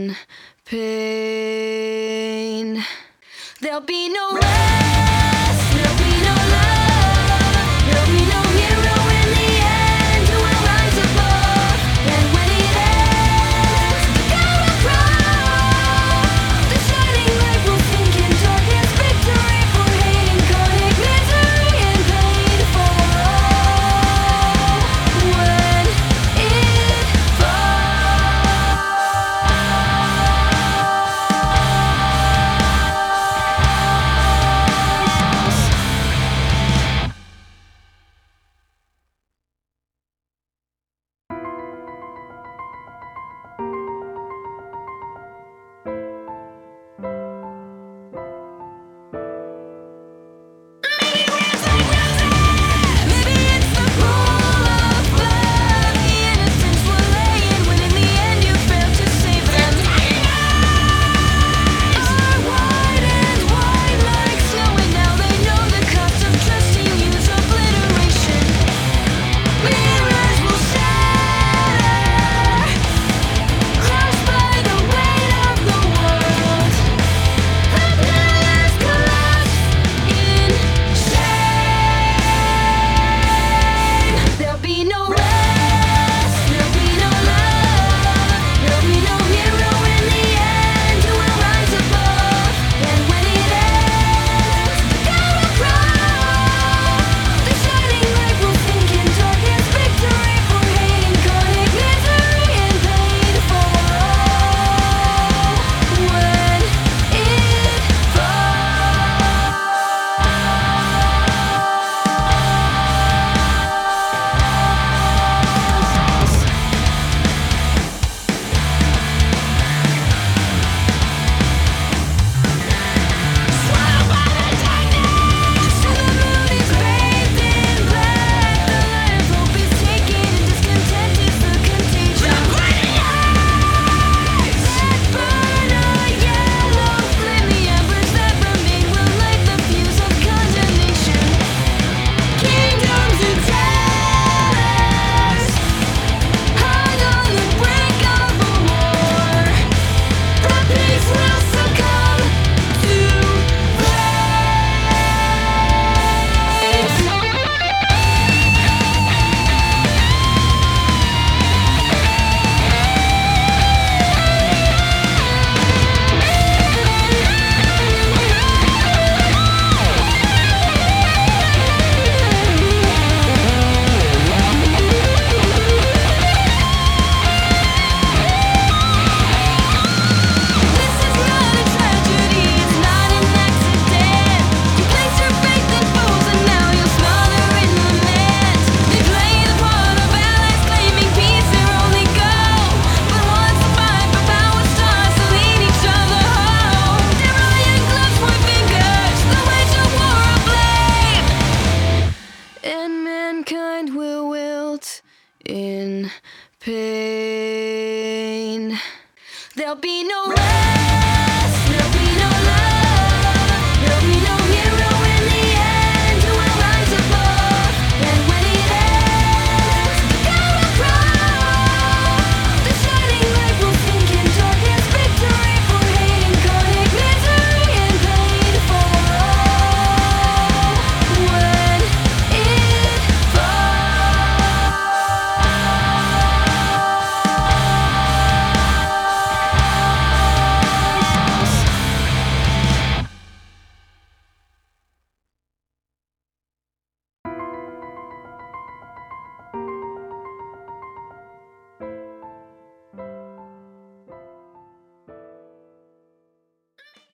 in pain. There'll be no rest, there'll be no love, there'll be no hero in the end who will rise above. And when it ends, the sky will cry. The shining light will sink in darkness, victory for hate, incarnate misery and pain for all. When it falls. Maybe it's the pool of blood, the innocents were laying when in the end you failed to save them. Are wide and wide like snow, and now they know the cost of trusting you's obliteration. Mirrors will shatter, crushed by the weight of the world. The pillars collapse in shame. There'll be no rest, there'll be no love, there'll be no hero in the end who will rise above. And when it ends, the sky will cry. The shining light will sink in darkness, victory for hate, incarnate misery and pain for all. When it falls. Swallowed by the darkness, and the moon is bathed in black. The light of hope is taken, and discontent is the contagion. The burning eyes that burn a yellow flame, the embers that remain will light the fuse of condemnation. Kingdoms and towers hung on the brink of a war. The peace will succumb to This is not a tragedy, it's not an accident. You place your faith in fools and now you'll smother in lament. They play the part of allies claiming peace their only goal, but once the fight for power starts, they'll lead each other home. Their iron gloves point fingers, the wage of war of blame, and mankind will wilt in pain. There'll be no rest.